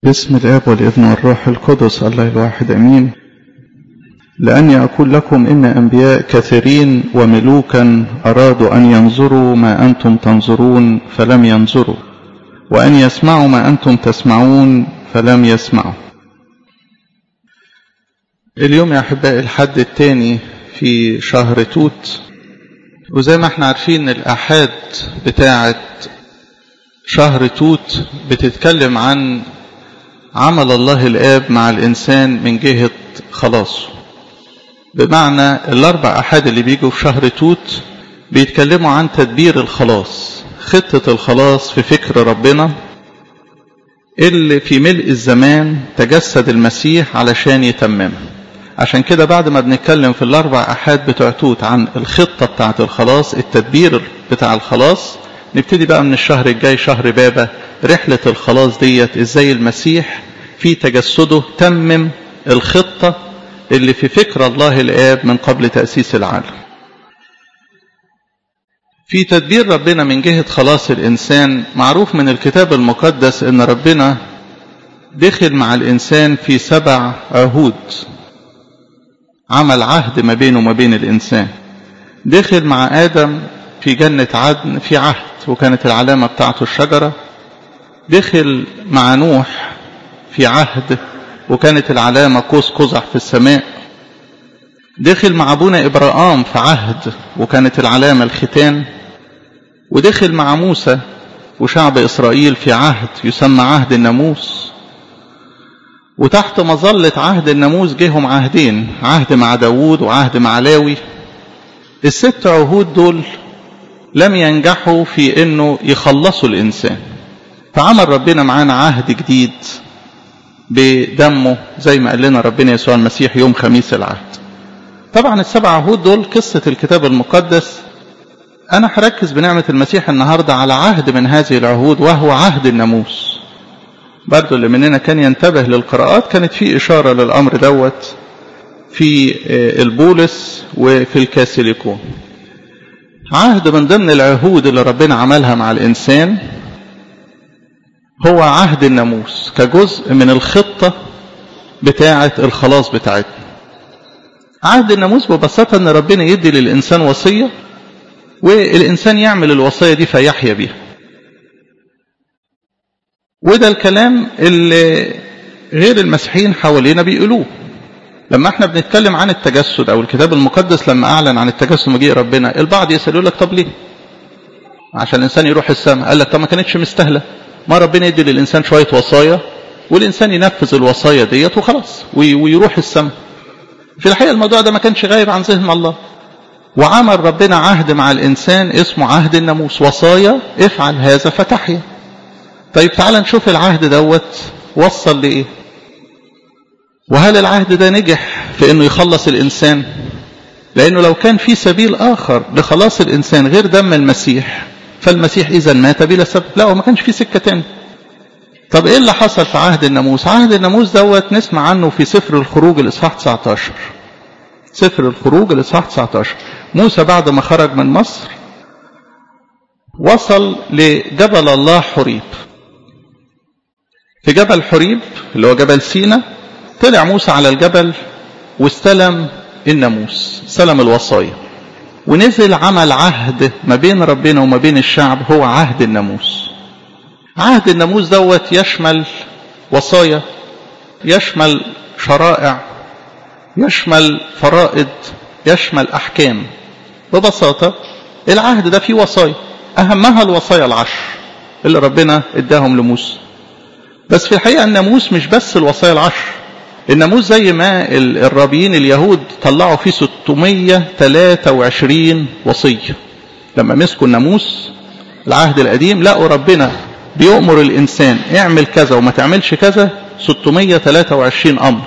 باسم الآب والابن والروح القدس الله الواحد أمين. لأني أقول لكم إن أنبياء كثيرين وملوكا أرادوا أن ينظروا ما أنتم تنظرون فلم ينظروا، وأن يسمعوا ما أنتم تسمعون فلم يسمعوا. اليوم يا أحبائي الحد الثاني في شهر توت، وزي ما احنا عارفين الأحاد بتاعة شهر توت بتتكلم عن عمل الله الآب مع الإنسان من جهة خلاصه. بمعنى الأربع أحاد اللي بيجوا في شهر توت بيتكلموا عن تدبير الخلاص، خطة الخلاص في فكر ربنا اللي في ملء الزمان تجسد المسيح علشان يتممها. عشان كده بعد ما بنتكلم في الأربع أحاد بتوع توت عن الخطة بتاعة الخلاص، التدبير بتاع الخلاص، نبتدي بقى من الشهر الجاي شهر بابا رحلة الخلاص ديت، ازاي المسيح في تجسده تمم الخطة اللي في فكر الله الآب من قبل تأسيس العالم. في تدبير ربنا من جهة خلاص الإنسان، معروف من الكتاب المقدس ان ربنا دخل مع الإنسان في 7 عهود، عمل عهد ما بينه وما بين الإنسان. دخل مع آدم في جنة عدن في عهد، وكانت العلامة بتاعته الشجرة. دخل مع نوح في عهد، وكانت العلامة قوس قزح في السماء. دخل مع أبونا إبراهام في عهد، وكانت العلامة الختان. ودخل مع موسى وشعب إسرائيل في عهد يسمى عهد الناموس. وتحت مظلة عهد الناموس جيهم عهدين، عهد مع داوود وعهد مع لاوي. ال6 عهود دول لم ينجحوا في انه يخلصوا الانسان، فعمل ربنا معانا عهد جديد بدمه زي ما قال لنا ربنا يسوع المسيح يوم خميس العهد. طبعا ال7 عهود دول قصة الكتاب المقدس. انا هركز بنعمة المسيح النهاردة على عهد من هذه العهود، وهو عهد الناموس. برضو اللي مننا كان ينتبه للقراءات كانت في اشارة للامر دوت في البولس وفي الكاسيليكون. عهد من ضمن العهود اللي ربنا عملها مع الإنسان هو عهد الناموس، كجزء من الخطة بتاعة الخلاص بتاعتنا. عهد الناموس ببساطة ان ربنا يدي للإنسان وصية، والإنسان يعمل الوصية دي فيحيا بيها. وده الكلام اللي غير المسيحيين حوالينا بيقولوه. لما احنا بنتكلم عن التجسد او الكتاب المقدس لما اعلن عن التجسد مجيء ربنا، البعض يسألوا لك طب ليه؟ عشان الانسان يروح السماء. قال لك طب ما كانتش مستاهله، ما ربنا يدي للانسان شويه وصايا والانسان ينفذ الوصايا ديت وخلاص ويروح السماء. في الحقيقه الموضوع ده ما كانش غايب عن ذهن الله، وعمل ربنا عهد مع الانسان اسمه عهد الناموس، وصايا افعل هذا فتحيا. طيب تعال نشوف العهد دوت وصل لايه، وهل العهد ده نجح في انه يخلص الانسان؟ لانه لو كان في سبيل اخر لخلاص الانسان غير دم المسيح فالمسيح اذا مات بلا سبب. لا، هو ما كانش في سكة تاني. طب ايه اللي حصل في عهد الناموس؟ عهد الناموس دوت نسمع عنه في سفر الخروج الاصحاح 19. سفر الخروج الاصحاح 19. موسى بعد ما خرج من مصر وصل لجبل الله حريب. في جبل حريب اللي هو جبل سينا، طلع موسى على الجبل واستلم الناموس، استلم الوصايا، ونزل عمل عهد ما بين ربنا وما بين الشعب، هو عهد الناموس. عهد الناموس دوت يشمل وصايا، يشمل شرائع، يشمل فرائض، يشمل أحكام. ببساطة العهد ده فيه وصايا، أهمها الوصايا 10 اللي ربنا اداهم لموسى. بس في الحقيقة الناموس مش بس الوصايا 10. الناموس زي ما الرابيين اليهود طلعوا فيه 623 وصية. لما مسكوا الناموس العهد القديم لقوا ربنا بيؤمر الإنسان اعمل كذا وما تعملش كذا 623 أمر.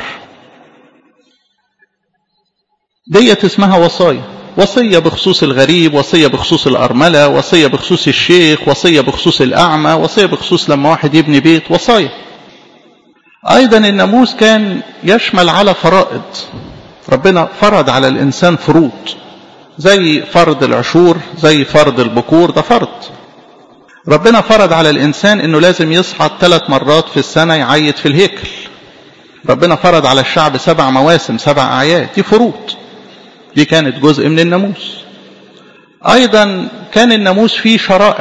ديت اسمها وصايا. وصية بخصوص الغريب، وصية بخصوص الأرملة، وصية بخصوص الشيخ، وصية بخصوص الأعمى، وصية بخصوص لما واحد يبني بيت، وصايا. أيضا الناموس كان يشمل على فرائض. ربنا فرض على الإنسان فروض، زي فرض العشور، زي فرض البكور، ده فرض. ربنا فرض على الإنسان أنه لازم يصعد 3 مرات في السنة يعيد في الهيكل. ربنا فرض على الشعب 7 مواسم 7 أعياد، دي فروض، دي كانت جزء من الناموس. أيضا كان الناموس فيه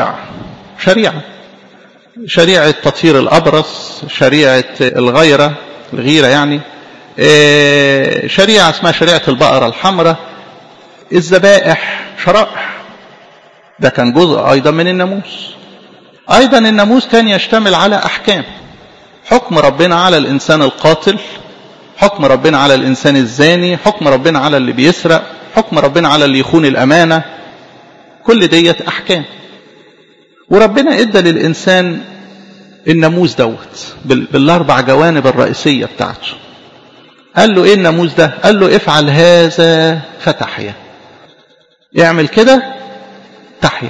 شريعة تطهير الأبرص، شريعة الغيرة يعني، شريعة اسمها شريعة البقرة الحمراء، الذبائح، شرائع، ده كان جزء أيضا من الناموس. أيضا الناموس كان يشتمل على أحكام، حكم ربنا على الإنسان القاتل، حكم ربنا على الإنسان الزاني، حكم ربنا على اللي بيسرق، حكم ربنا على اللي يخون الأمانة، كل ديت أحكام. وربنا ادى للإنسان الناموس دوت بالاربع جوانب الرئيسية بتاعته. قال له ايه الناموس ده؟ قال له افعل هذا فتحيا، اعمل كده تحيا.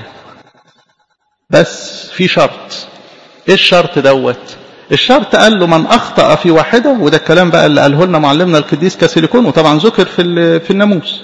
بس في شرط. ايه الشرط دوت؟ الشرط قال له من اخطأ في واحدة، وده الكلام بقى اللي قاله لنا معلمنا القديس كاسيليكون، وطبعا ذكر في الناموس،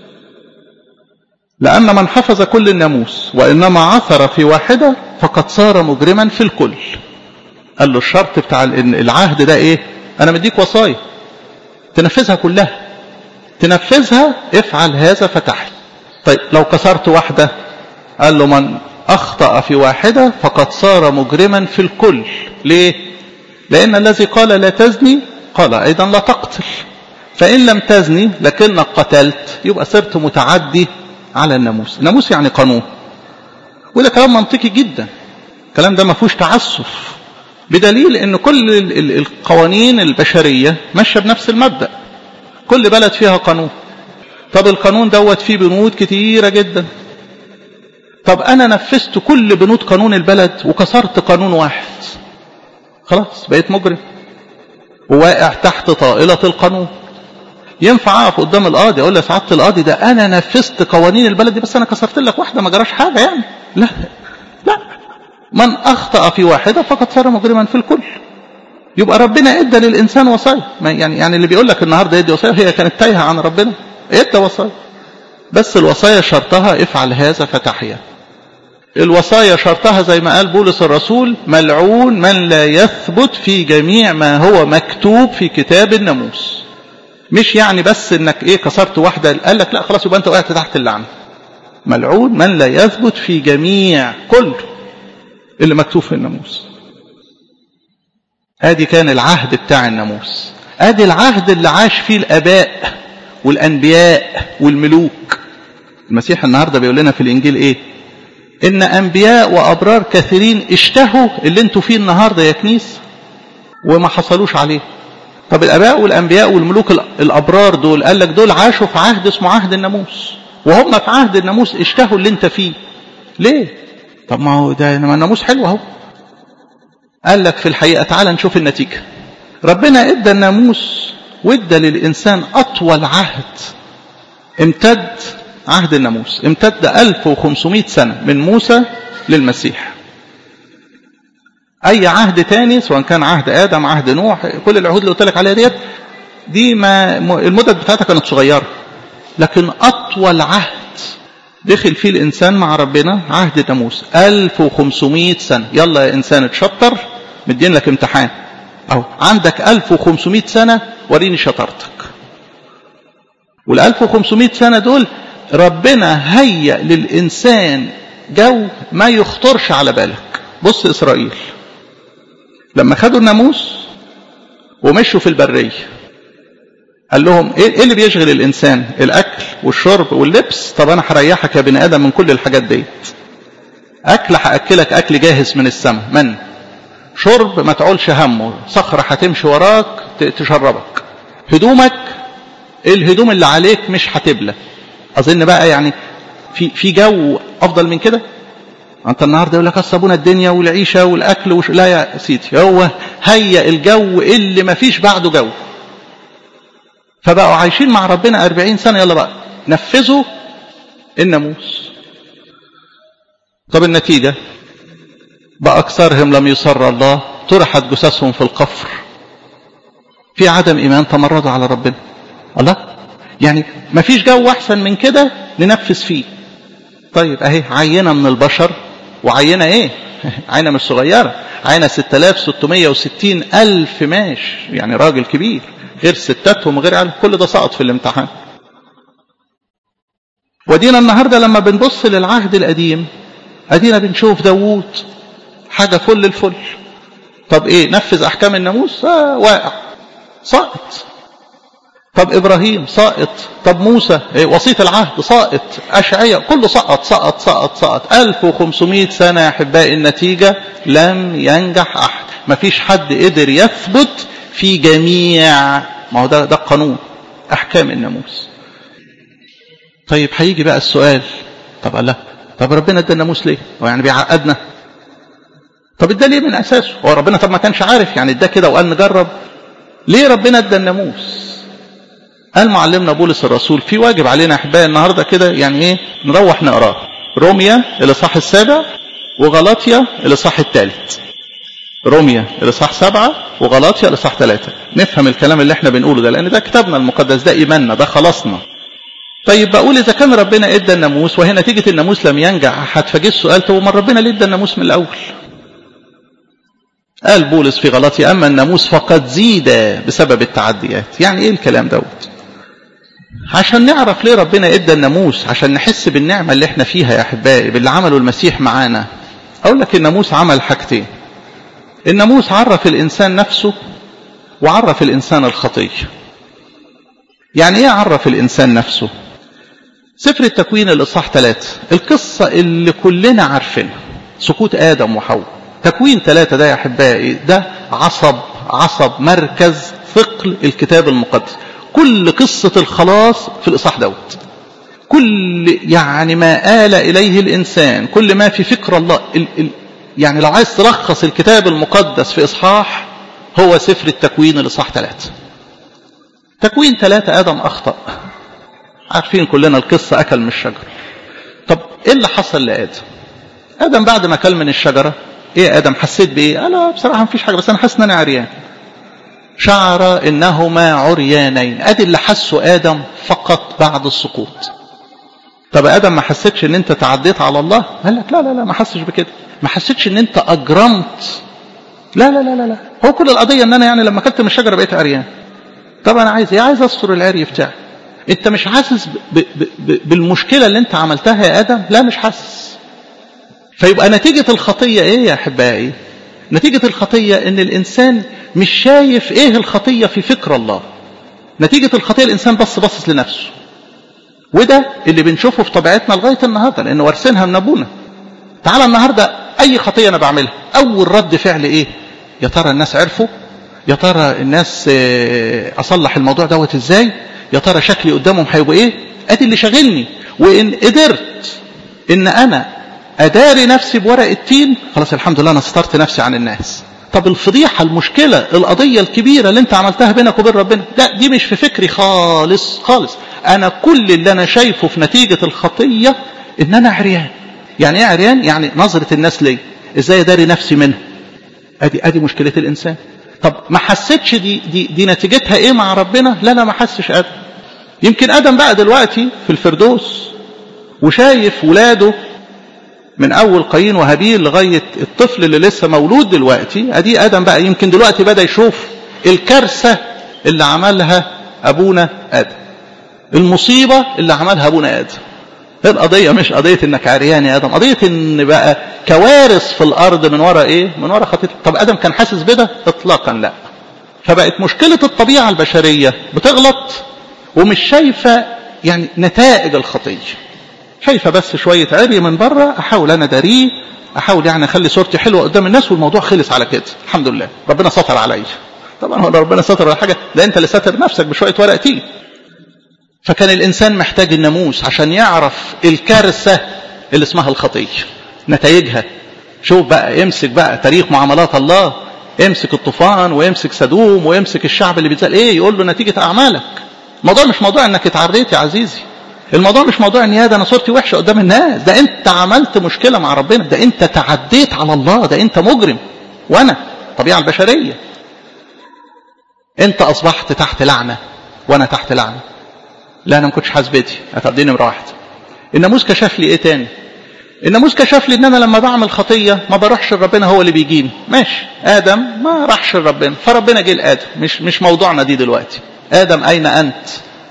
لأن من حفظ كل الناموس وإنما عثر في واحدة فقد صار مجرما في الكل. قال له الشرط بتاع العهد ده ايه؟ انا مديك وصايا تنفذها كلها، تنفذها، افعل هذا فتحي. طيب لو كسرت واحدة، قال له من اخطأ في واحدة فقد صار مجرما في الكل. ليه؟ لان الذي قال لا تزني قال ايضا لا تقتل، فان لم تزني لكنك قتلت يبقى صرت متعدي على الناموس. الناموس يعني قانون، وده كلام منطقي جدا، الكلام ده ما فيهوش تعسف، بدليل ان كل القوانين البشرية ماشية بنفس المبدأ، كل بلد فيها قانون. طب القانون دوت فيه بنود كتيرة جدا، طب انا نفذت كل بنود قانون البلد وكسرت قانون واحد، خلاص بقيت مجرم وواقع تحت طائلة القانون. ينفع اقف قدام القاضي اقول له سعادة القاضي ده انا نفذت قوانين البلد دي بس انا كسرت لك واحدة ما جراش حاجة يعني؟ لا، من أخطأ في واحدة فقد صار مجرما في الكل. يبقى ربنا ادى للإنسان وصايا، يعني اللي بيقول لك النهارده يدي وصايا هي كانت تايهة عن ربنا، ادى وصايا، بس الوصايا شرطها افعل هذا فتحيا. الوصايا شرطها زي ما قال بولس الرسول ملعون من لا يثبت في جميع ما هو مكتوب في كتاب الناموس. مش يعني بس انك ايه كسرت واحدة قال لك لا خلاص يبقى انت وقعت تحت اللعنة. ملعون من لا يثبت في جميع كله اللي مكتوب في الناموس. ادي كان العهد بتاع الناموس، ادي العهد اللي عاش فيه الاباء والانبياء والملوك. المسيح النهارده بيقول لنا في الانجيل ايه؟ ان انبياء وابرار كثيرين اشتهوا اللي انتوا فيه النهارده يا كنيسه وما حصلوش عليه. طب الاباء والانبياء والملوك الابرار دول قال لك دول عاشوا في عهد اسمه عهد الناموس، وهم في عهد الناموس اشتهوا اللي انت فيه. ليه؟ طب ما هو ده الناموس حلو اهو. قال لك في الحقيقة تعال نشوف النتيجة. ربنا ادى الناموس وادى للإنسان أطول عهد، امتد عهد الناموس امتد 1500 سنة من موسى للمسيح. أي عهد تاني سواء كان عهد آدم عهد نوح كل العهود اللي قلت لك عليها دي ما المدة بتاعتها كانت صغيرة، لكن أطول عهد دخل فيه الإنسان مع ربنا عهد الناموس 1500 سنة. يلا يا إنسان اتشطر، مدين لك امتحان أو عندك 1500 سنة وريني شطارتك. وال 1500 سنة دول ربنا هيأ للإنسان جو ما يخطرش على بالك. بص إسرائيل لما خدوا الناموس ومشوا في البرية قال لهم ايه اللي بيشغل الانسان؟ الاكل والشرب واللبس. طب انا هريحك يا بني ادم من كل الحاجات ديت. اكل هاكلك اكل جاهز من السماء، من شرب ما تعولش همه، صخرة هتمشي وراك تشربك، هدومك الهدوم اللي عليك مش هتبلى. اظن بقى يعني في جو افضل من كده؟ انت النهارده يقول لك الصابونه الدنيا والعيشه والاكل لا يا سيدي، هو هيا الجو اللي ما فيش بعده جو. فبقوا عايشين مع ربنا 40 سنة. يلا بقى نفذوا الناموس. طب النتيجة بأكثرهم لم يصر الله، طرحت جثثهم في القفر. في عدم إيمان تمردوا على ربنا. الله يعني ما فيش جو أحسن من كده ننفذ فيه. طيب أهي عينة من البشر وعينة إيه عينة مش صغيرة، عينة 6660 ألف ماش، يعني راجل كبير، غير ستاتهم وغير عيال، كل ده سقط في الامتحان. ودينا النهاردة لما بنبص للعهد القديم ادينا بنشوف داوود حاجة فل الفل. طب ايه؟ نفذ احكام الناموس؟ واقع، ساقط. طب ابراهيم ساقط. طب موسى وسيط العهد ساقط. اشعياء كله سقط سقط سقط سقط. 1500 سنة يا احبائي، النتيجة لم ينجح احد. مفيش حد قدر يثبت في جميع، ما هو ده القانون، احكام الناموس. طيب هيجي بقى السؤال، طب الله، طب ربنا ادى الناموس ليه؟ هو يعني بيعقدنا؟ طب ادى ليه من اساسه؟ هو ربنا طب ما كانش عارف يعني ادى كده وقال نجرب؟ ليه ربنا ادى الناموس؟ قال معلمنا بولس الرسول في واجب علينا احبائي النهارده كده، يعني ايه؟ نروح نقراه. روميا الاصحاح 7 وغلاطيا الاصحاح 3. روميا الاصحاح 7 وغلاطيا الاصحاح 3. نفهم الكلام اللي احنا بنقوله ده، لان ده كتابنا المقدس، ده ايماننا، ده خلاصنا. طيب بقول اذا كان ربنا ادى الناموس وهي نتيجه الناموس لم ينجح احد، فجه السؤال، طب ما ربنا ليه ادى الناموس من الاول؟ قال بولس في غلاطيا اما الناموس فقد زيد بسبب التعديات. يعني ايه الكلام دوت؟ عشان نعرف ليه ربنا ادى الناموس، عشان نحس بالنعمه اللي احنا فيها يا احبائي، باللي عمله المسيح معانا. اقول لك الناموس عمل حاجتين. الناموس عرف الانسان نفسه وعرف الانسان الخطيه. يعني ايه عرف الانسان نفسه؟ سفر التكوين الاصحاح 3 القصه اللي كلنا عارفينها، سقوط ادم وحواء. تكوين 3 ده يا احبائي ده عصب مركز ثقل الكتاب المقدس. كل قصة الخلاص في الإصحاح دوت. كل يعني ما آل إليه الإنسان، كل ما في فكر الله. يعني لو عايز تلخص الكتاب المقدس في إصحاح، هو سفر التكوين الإصحاح 3. تكوين 3 آدم أخطأ، عارفين كلنا القصة، أكل من الشجرة. طب إيه اللي حصل لآدم؟ آدم بعد ما أكل من الشجرة، إيه آدم حسيت بإيه؟ أنا بصراحة مفيش حاجة، بس أنا حاسس إن أنا عريان. شعر إنهما عريانين. أدي اللي حسه آدم فقط بعد السقوط. طب آدم ما حسيتش إن أنت تعديت على الله؟ قال لك لا لا لا، ما حسش بكده. ما حسيتش إن أنت أجرمت؟ لا لا لا لا. هو كل القضية إن أنا يعني لما أكلت من الشجرة بقيت عريان. طب أنا عايز إيه؟ عايز أستر العري بتاعي. أنت مش حاسس بالمشكلة اللي أنت عملتها يا آدم؟ لا مش حاسس. فيبقى نتيجة الخطية إيه يا أحبائي؟ نتيجة الخطية إن الإنسان مش شايف إيه الخطية في فكر الله. نتيجة الخطية الإنسان بص لنفسه. وده اللي بنشوفه في طبيعتنا لغاية النهاردة، لأنه وارثينها من أبونا. تعال النهاردة أي خطية أنا بعملها، أول رد فعل إيه؟ يا ترى الناس عرفوا؟ يا ترى الناس أصلح الموضوع دوت إزاي؟ يا ترى شكلي قدامهم هيبقى إيه؟ أدي اللي شغلني. وإن قدرت إن أنا أداري نفسي بورق التين، خلاص الحمد لله أنا سترت نفسي عن الناس. طب الفضيحة، المشكلة، القضية الكبيرة اللي انت عملتها بينك وبين ربنا، لا دي مش في فكري خالص خالص. انا كل اللي انا شايفه في نتيجة الخطية ان انا عريان. يعني ايه عريان؟ يعني نظرة الناس لي، ازاي اداري نفسي منها. ادي مشكلة الانسان. طب ما حسيتش دي نتيجتها ايه مع ربنا؟ لا ما حسش ادم. يمكن ادم بقى دلوقتي في الفردوس وشايف ولاده من أول قايين وهابيل لغاية الطفل اللي لسه مولود دلوقتي. أدي آدم بقى يمكن دلوقتي بدأ يشوف الكارثة اللي عملها أبونا آدم، المصيبة اللي عملها أبونا آدم. القضية مش قضية إنك عريان يا آدم، قضية إن بقى كوارث في الأرض من وراء إيه؟ من وراء خطيئة. طب آدم كان حاسس بده؟ إطلاقا لا. فبقت مشكلة الطبيعة البشرية بتغلط ومش شايفة يعني نتائج الخطية، شايفة بس شوية عري من بره، أحاول أنا داريه، أحاول يعني أخلي صورتي حلوة قدام الناس، والموضوع خلص على كده، الحمد لله ربنا ستر عليا. طبعا هو ربنا ستر على حاجة؟ ده أنت اللي ستر نفسك بشوية ورق تين. فكان الإنسان محتاج الناموس عشان يعرف الكارثة اللي اسمها الخطية، نتائجها. شوف بقى، امسك بقى تاريخ معاملات الله، امسك الطوفان وامسك سدوم وامسك الشعب اللي بيتزال ايه، يقول له نتيجة أعمالك. الموضوع مش موضوع انك اتعريت يا عزيزي، الموضوع مش موضوع ان ده انا صورتي وحشه قدام الناس، ده انت عملت مشكله مع ربنا، ده انت تعديت على الله، ده انت مجرم. وانا الطبيعه البشريه، انت اصبحت تحت لعنه وانا تحت لعنه. لا انا ما كنتش حاسس بيتي، هتقضيني نمره واحده. الناموس كشف لي ايه تاني؟ الناموس كشف لي ان انا لما بعمل خطيه ما بروحش لربنا، هو اللي بيجيني. ماشي، ادم ما راحش لربنا فربنا جه لادم. مش موضوعنا دي دلوقتي. ادم اين انت؟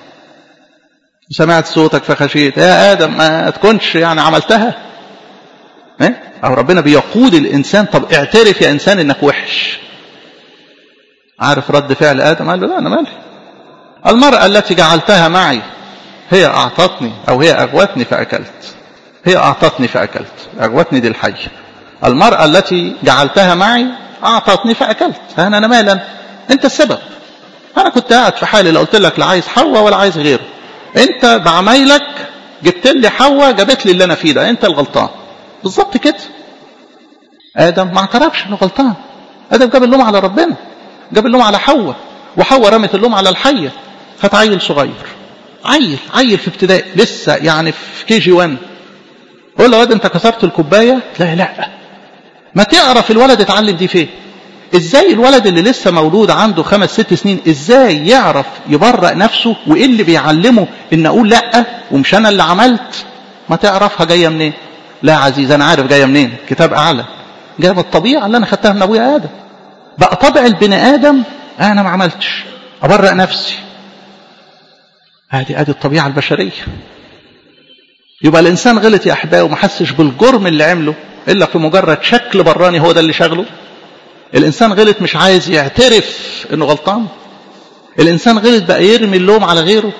سمعت صوتك فخشيت. يا ادم ما تكونش يعني عملتها. او ربنا بيقود الانسان. طب اعترف يا انسان انك وحش. عارف رد فعل ادم؟ قال له لا، انا مالي. المرأة التي جعلتها معي هي اعطتني، او هي اغوتني فاكلت. هي اعطتني فاكلت، اغوتني دي الحية. المرأة التي جعلتها معي اعطتني فاكلت. انا مالا، انت السبب. انا كنت قاعد في حالي، لا قلت لك لا عايز حواء ولا عايز غيره. انت بعمايلك جبت لي حواء، جابت لي اللي انا فيه ده، انت الغلطان. بالظبط كده. ادم ما اعترفش انه غلطان. ادم جاب اللوم على ربنا، جاب اللوم على حواء، وحواء رمت اللوم على الحية. خد عيل صغير، عيل في ابتدائي لسه، يعني في كي جي 1. قول له واد انت كسرت الكوبايه؟ لا. ما تعرف الولد اتعلم دي فين؟ ازاي الولد اللي لسه مولود عنده 5-6 سنين ازاي يعرف يبرأ نفسه؟ وايه اللي بيعلمه ان اقول لا ومش انا اللي عملت؟ ما تعرفها جايه منين؟ لا عزيز انا عارف جايه منين. كتاب اعلى جاب الطبيعه اللي انا خدتها من ابويا ادم. بقى طبع البني ادم انا ما عملتش، ابرأ نفسي. ادي الطبيعه البشريه. يبقى الانسان غلط يا احبائي وما حسش بالجرم اللي عمله الا في مجرد شكل براني هو ده اللي شغله. الانسان غلط مش عايز يعترف انه غلطان. الانسان غلط بقى يرمي اللوم على غيره.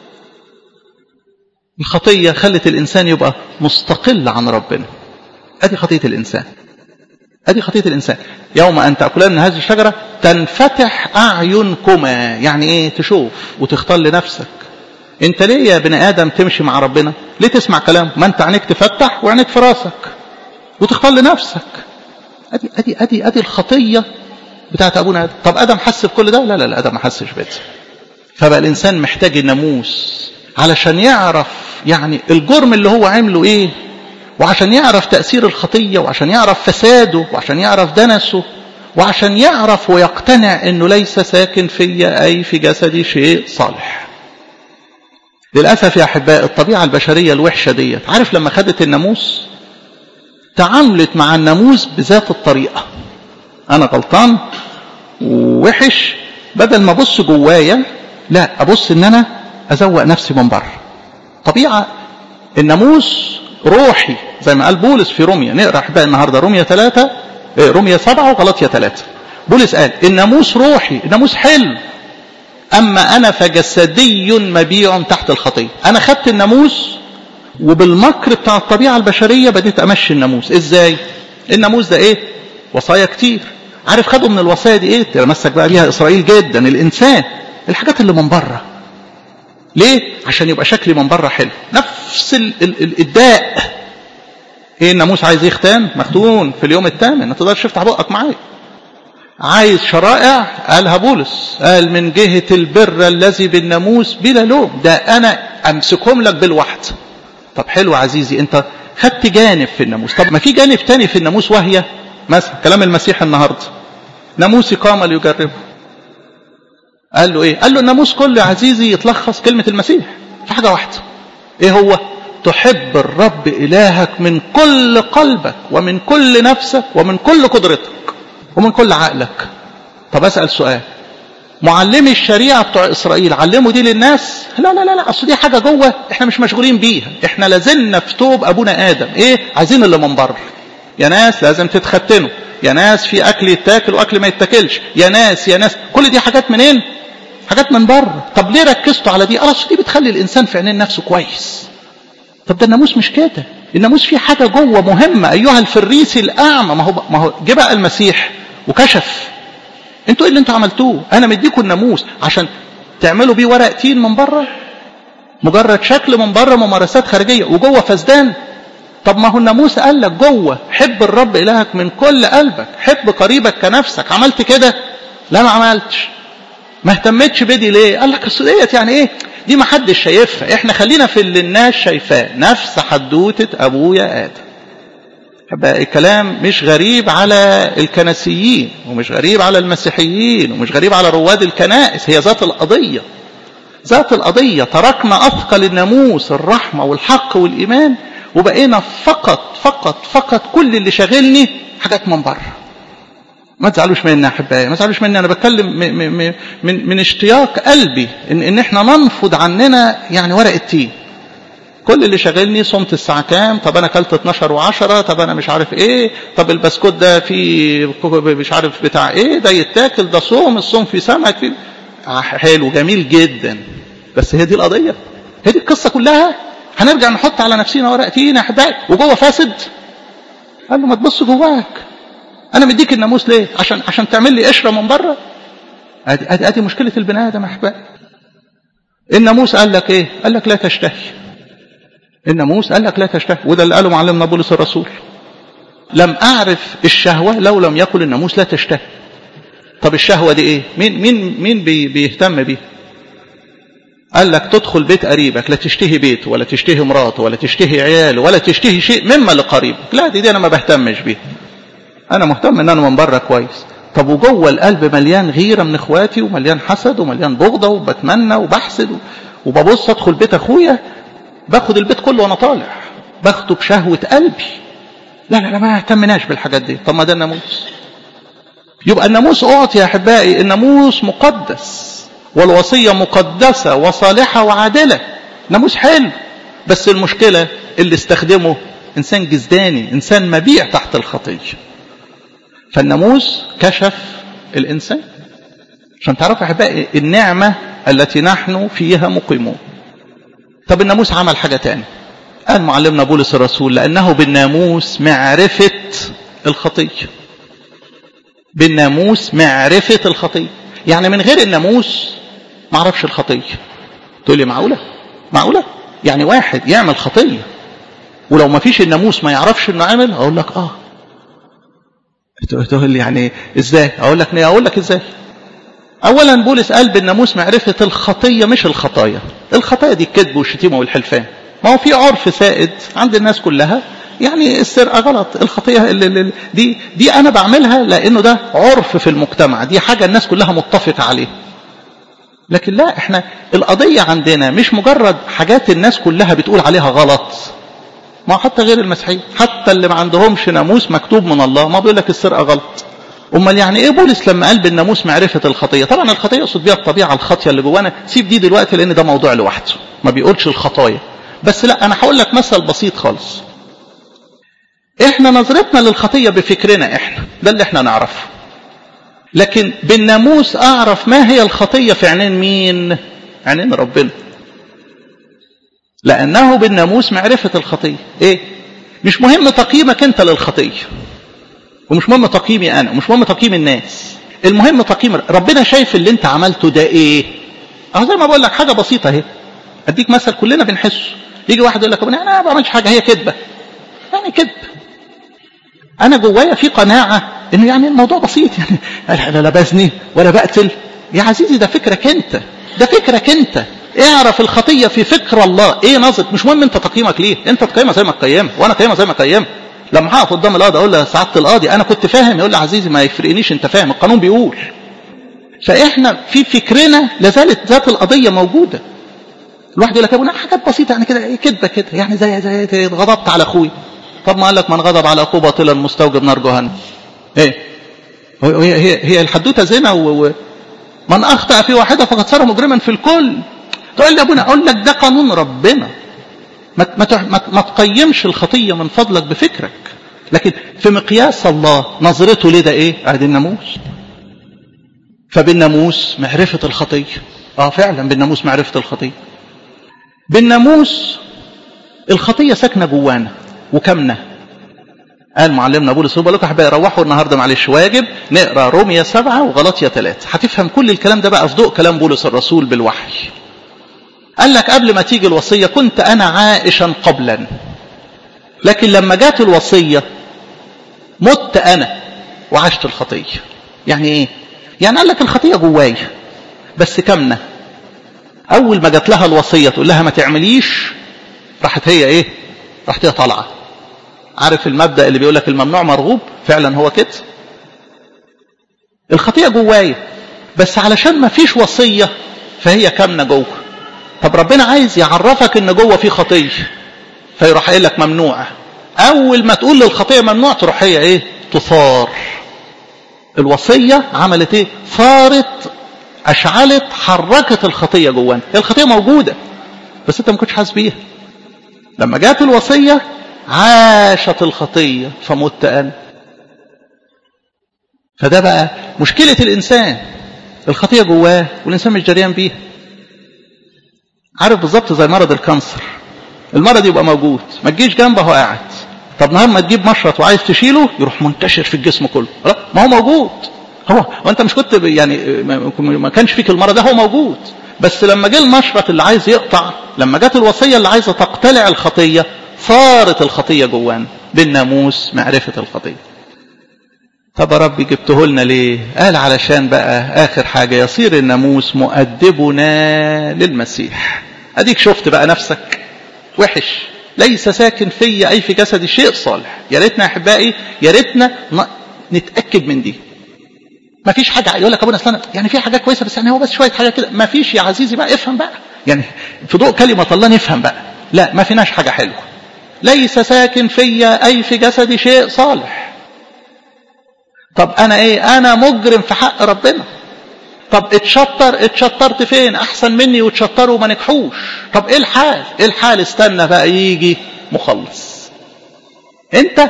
الخطيه خلت الانسان يبقى مستقل عن ربنا. ادي خطيه الانسان. يوم ان تاكلان من هذه الشجره تنفتح اعينكما. يعني ايه؟ تشوف وتختار لنفسك. انت ليه يا بني ادم تمشي مع ربنا؟ ليه تسمع كلام؟ ما انت عينيك تفتح وعينيك في راسك وتختار لنفسك. ادي الخطيه بتاعت ابونا ادم. طب ادم حس بكل ده؟ لا ادم ما حسش بده. فبقى الانسان محتاج الناموس علشان يعرف يعني الجرم اللي هو عمله ايه، وعشان يعرف تأثير الخطيه، وعشان يعرف فساده، وعشان يعرف دنسه، وعشان يعرف ويقتنع انه ليس ساكن فيا اي في جسدي شيء صالح. للأسف يا أحباء الطبيعة البشرية الوحشة ديت، عارف لما خدت الناموس تعاملت مع الناموس بذات الطريقة. أنا غلطان ووحش، بدل ما أبص جوايا لا أبص إن أنا أزوق نفسي من بره. طبيعة الناموس روحي زي ما قال بولس في روميا. نقرأ أحباء النهاردة روميا 7 وغلاطيا 3. بولس قال الناموس روحي، الناموس حلو، أما أنا فجسدي مبيع تحت الخطية. أنا خدت الناموس وبالمكر بتاع الطبيعة البشرية بديت أمشي الناموس. إزاي؟ الناموس ده إيه؟ وصايا كتير. عارف خدوا من الوصايا دي إيه؟ تمسك بقى بيها إسرائيل جدا الإنسان. الحاجات اللي من بره. ليه؟ عشان يبقى شكلي من بره حلو. نفس الداء. إيه الناموس عايز يختان؟ مختون في اليوم الثامن، ما تقدرش تفتح بقك معايا. عايز شرائع؟ قالها بولس، قال من جهة البر الذي بالناموس بلا لوم، ده أنا أمسكهم لك بالوحد. طب حلو عزيزي، أنت خدت جانب في الناموس. طب ما في جانب تاني في الناموس، وهي مثلا كلام المسيح النهاردة، ناموسي قام ليجربه. قال له إيه؟ قال له الناموس كله يا عزيزي يتلخص كلمة المسيح في حاجة واحدة. إيه هو؟ تحب الرب إلهك من كل قلبك ومن كل نفسك ومن كل قدرتك ومن كل عقلك. طب أسأل سؤال، معلمي الشريعة بتوع إسرائيل علموا دي للناس؟ لا أصل دي حاجة جوه احنا مش مشغولين بيها. احنا لازلنا في توب أبونا آدم. ايه؟ عايزين اللي من بره. يا ناس لازم تتختنوا، يا ناس في أكل يتاكل وأكل ما يتاكلش، يا ناس كل دي حاجات منين؟ حاجات من بره. طب ليه ركزتوا على دي؟ أصل دي بتخلي الإنسان في عينين نفسه كويس. طب ده الناموس مش كده. الناموس فيه حاجة جوه مهمة. أيها الفريسي الأعمى، ما هو جه بقى المسيح وكشف. انتوا ايه اللي انتوا عملتوه؟ انا مديكوا الناموس عشان تعملوا بيه ورق تين من بره، مجرد شكل من بره، ممارسات خارجيه، وجوه فسدان. طب ما هو الناموس قال لك جوه حب الرب الهك من كل قلبك، حب قريبك كنفسك. عملت كده؟ لا ما عملتش. ما اهتمتش بدي ليه؟ قال لك اصل ديت يعني ايه؟ دي ما حدش شايفها، احنا خلينا في اللي الناس شايفاه. نفس حدوته ابويا ادم. الكلام مش غريب على الكنسيين، ومش غريب على المسيحيين، ومش غريب على رواد الكنائس. هي ذات القضية. تركنا أثقل الناموس، الرحمة والحق والإيمان، وبقينا فقط كل اللي شاغلني حاجات من بره. ما تزعلوش مني يا احبائي، ما تزعلوش مني، انا بتكلم من اشتياق قلبي ان احنا ننفض عننا يعني ورق التين. كل اللي شاغلني صمت الساعه كام، طب انا اكلت 12 و10، طب انا مش عارف ايه، طب البسكوت ده فيه مش عارف بتاع ايه، ده يتاكل، ده صوم، الصوم فيه سمك فيه. حلو جميل جدا، بس هي دي القضيه، هي دي القصه كلها. هنرجع نحط على نفسنا ورق تين يا احبائي وجوه فاسد؟ قال له ما تبص جواك، انا مديك الناموس ليه؟ عشان تعمل لي قشره من بره. ادي مشكله البني ادم يا احبائي. الناموس قال لك ايه؟ قال لك لا تشتهي. الناموس قال لك لا تشتهي، وده اللي قاله معلمنا بولس الرسول، لم اعرف الشهوه لو لم يقل الناموس لا تشتهي. طب الشهوه دي ايه؟ مين بيهتم بيه؟ قال لك تدخل بيت قريبك، لا تشتهي بيته ولا تشتهي مراته ولا تشتهي عياله ولا تشتهي شيء مما لقريبك. لا دي انا ما بهتمش بيه، انا مهتم ان انا من بره كويس. طب وجوه القلب مليان غيره من اخواتي ومليان حسد ومليان بغضه وبتمنى وبحسد وببص ادخل بيت اخويا باخد البيت كله وانا طالع، باخده بشهوه قلبي. لا ما اهتمناش بالحاجات دي. طب ما ده الناموس. يبقى الناموس اعطي يا احبائي، الناموس مقدس والوصيه مقدسه وصالحه وعادله. ناموس حلو، بس المشكله اللي استخدمه انسان جزداني، انسان مبيع تحت الخطيه. فالناموس كشف الانسان. عشان تعرفوا يا احبائي النعمه التي نحن فيها مقيمون. طب الناموس عمل حاجه تاني، قال معلمنا بولس الرسول لانه بالناموس معرفه الخطيه. بالناموس معرفه الخطيه، يعني من غير الناموس ما اعرفش الخطيه. تقول لي معقوله؟ يعني واحد يعمل خطيه ولو ما فيش الناموس ما يعرفش انه عمل؟ اقول لك تقول لي يعني ازاي؟ اقول لك ازاي. اولا بولس قال بالناموس معرفه الخطيه مش الخطايا. الخطايا دي الكذب والشتيمه والحلفان، ما هو في عرف سائد عند الناس كلها، يعني السرقه غلط، الخطيه دي انا بعملها لانه ده عرف في المجتمع، دي حاجه الناس كلها متفقه عليه. لكن لا، احنا القضيه عندنا مش مجرد حاجات الناس كلها بتقول عليها غلط. ما حتى غير المسيحيين، حتى اللي ما عندهمش ناموس مكتوب من الله ما بيقول لك السرقه غلط. امال يعني ايه بولس لما قال بالناموس معرفه الخطيه؟ طبعا الخطيه يقصد بيها الطبيعه الخاطيه اللي جوانا، سيب دي دلوقتي لان ده موضوع لوحده، ما بيقولش الخطايا. بس لا، انا هقول لك مثل بسيط خالص. احنا نظرتنا للخطيه بفكرنا احنا، ده اللي احنا نعرفه. لكن بالناموس اعرف ما هي الخطيه في عينين مين؟ عينين ربنا. لانه بالناموس معرفه الخطيه. ايه؟ مش مهم تقييمك انت للخطيه، ومش مهم تقييمي انا، ومش مهم تقييم الناس. المهم تقييم ربنا. شايف اللي انت عملته ده ايه؟ اهو زي ما بقول لك حاجه بسيطه اهي. اديك مثل كلنا بنحسه. يجي واحد يقول لك انا ما بعملش حاجه، هي كذبه. يعني كذب. انا جوايا في قناعه انه يعني الموضوع بسيط، يعني لا بزني ولا بقتل. يا عزيزي ده فكرك انت، ده فكرك انت. اعرف الخطيه في فكر الله ايه نظرت. مش مهم انت تقييمك ليه، انت تقيمها زي ما تقيمها وانا قيمها زي ما قيمها. لما هقف قدام القاضي اقول له سعاده القاضي انا كنت فاهم، يقول لي عزيزي ما يفرقنيش انت فاهم، القانون بيقول. فاحنا في فكرنا لازالت ذات القضيه موجوده. الواحد يقول لك يا ابونا حاجات بسيطه يعني كده، ايه كذبه كده، يعني زي غضبت على اخوي. طب ما قال لك من غضب على اخوه باطلا مستوجب نار جهنم. ايه هي الحدوته زنا من اخطا في واحده فقد صار مجرما في الكل. تقول لي يا ابونا، اقول لك ده قانون ربنا. ما تقيمش الخطيه من فضلك بفكرك، لكن في مقياس الله نظرته ليه ده ايه؟ ادي الناموس. فبالناموس معرفه الخطيه. فعلا بالناموس معرفه الخطيه. بالناموس الخطيه ساكنه جوانا وكمنه. قال معلمنا بولس، بقول لكم احبائي روحوا النهارده معلش واجب نقرا رومية 7 وغلاطية 3، هتفهم كل الكلام ده بقى في ضوء كلام بولس الرسول بالوحي. قال لك قبل ما تيجي الوصيه كنت انا عائشا قبلا، لكن لما جات الوصيه مت انا وعشت الخطيه. يعني ايه؟ يعني قال لك الخطيه جوايا بس كمنه. اول ما جات لها الوصيه تقول لها ما تعمليش، راحت هي ايه؟ راحت هي طالعه. عارف المبدأ اللي بيقول لك الممنوع مرغوب؟ فعلا هو كده. الخطيئة جوايا بس علشان ما فيش وصية فهي كامنة جوه. طب ربنا عايز يعرفك ان جوه في خطية، فيروح قايل لك ممنوع. اول ما تقول للخطيه ممنوع تروح هي ايه؟ تثار. الوصيه عملت ايه؟ ثارت، اشعلت، حركت الخطيه جوانا. هي الخطيه موجوده بس انت ما كنتش حاسس بيها. لما جات الوصيه عاشت الخطيه فمت انا. فده بقى مشكله الانسان، الخطيه جواه والانسان مش جريان بيها. عارف بالظبط زي مرض الكانسر، المرض يبقى موجود ما تجيش جنبه هو قاعد، طب نهار ما تجيب مشرط وعايز تشيله يروح منتشر في الجسم كله. ما هو موجود، هو وانت مش كنت يعني ما كانش فيك المرض ده، هو موجود. بس لما جه المشرط اللي عايز يقطع، لما جت الوصيه اللي عايزه تقتلع الخطيه، صارت الخطيه جوانا بالناموس معرفه الخطيه. طب يا رب جبته لنا ليه؟ قال علشان بقى اخر حاجه يصير الناموس مؤدبنا للمسيح. اديك شفت بقى نفسك وحش، ليس ساكن في اي في جسدي شيء صالح. يا ريتنا يا احبائي، يا ريتنا نتاكد من دي. ما فيش حاجه يقول لك ابونا اصلا يعني في حاجه كويسه بس يعني هو بس شويه حاجه كده. ما فيش يا عزيزي بقى، افهم بقى يعني في ضوء كلمه الله نفهم بقى. لا ما فيناش حاجه حلوه. ليس ساكن في اي في جسدي شيء صالح. طب انا ايه؟ انا مجرم في حق ربنا. طب اتشطرت فين؟ احسن مني واتشطروا وما نجحوش. طب ايه الحال؟ ايه الحال؟ استنى بقى يجي مخلص. انت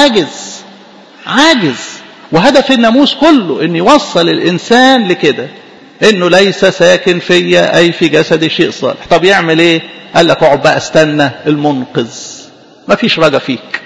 عاجز. وهدف الناموس كله ان يوصل الانسان لكده، انه ليس ساكن فيا اي في جسدي شيء صالح. طب يعمل ايه؟ قال لك اقعد بقى استنى المنقذ. ما فيش رجا فيك.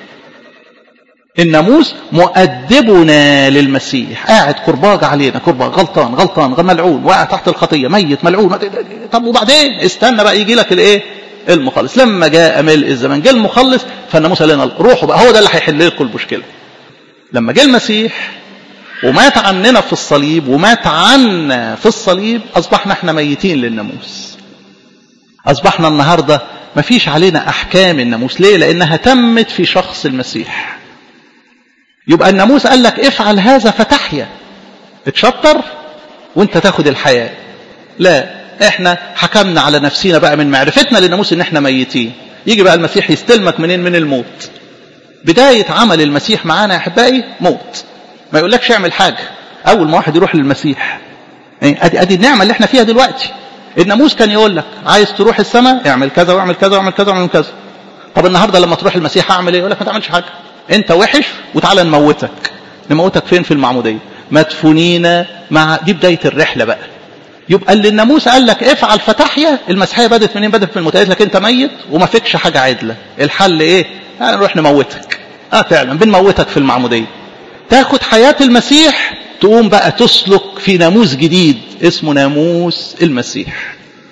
الناموس مؤدبنا للمسيح، قاعد كرباج علينا، كرباج غلطان ملعون، واقع تحت الخطيه، ميت ملعون. طب وبعدين استنى بقى يجي لك الايه؟ المخلص. لما جاء ملء الزمان جه المخلص، فالناموس قال لنا روحوا بقى، هو ده اللي هيحل لكم المشكله. لما جه المسيح ومات عننا في الصليب ومات عنا في الصليب، اصبحنا احنا ميتين للناموس. اصبحنا النهارده ما فيش علينا احكام الناموس. ليه؟ لانها تمت في شخص المسيح. يبقى الناموس قال لك افعل هذا فتحيا، اتشطر وانت تاخد الحياة. لا، احنا حكمنا على نفسنا بقى من معرفتنا للناموس ان احنا ميتين. يجي بقى المسيح يستلمك منين؟ من الموت. بداية عمل المسيح معانا يا احبائي موت. ما يقولكش اعمل حاجة. اول ما واحد يروح للمسيح، ادي النعمة اللي احنا فيها دلوقتي. الناموس كان يقول لك عايز تروح السماء اعمل كذا واعمل كذا واعمل كذا واعمل كذا. طب النهارده لما تروح المسيح اعمل ايه؟ يقول لك ما تعملش حاجة، انت وحش وتعالى نموتك فين؟ في المعمودية، مدفونين مع. دي بداية الرحلة بقى. يبقى اللي الناموس قال لك افعل فتحيا، المسيحية بدت منين؟ بدت من الموت. قالت لك انت ميت وما فيكش حاجة عدلة، الحل ايه؟ نروح نموتك. فعلا بنموتك في المعمودية، تاخد حياة المسيح، تقوم بقى تسلك في ناموس جديد اسمه ناموس المسيح.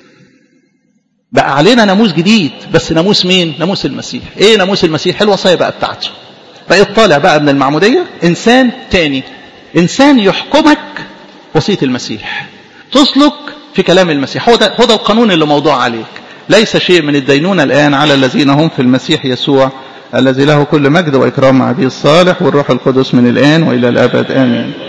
بقى علينا ناموس جديد، بس ناموس مين؟ ناموس المسيح. ايه ناموس المسيح؟ الوصايا بقى بتاعته. بقيت طالع بقى من المعمودية إنسان تاني، إنسان يحكمك وصية المسيح، تسلك في كلام المسيح. هو ده القانون اللي موضوع عليك. ليس شيء من الدينونة الآن على الذين هم في المسيح يسوع، الذي له كل مجد وإكرام مع أبيه الصالح والروح القدس من الآن وإلى الأبد آمين.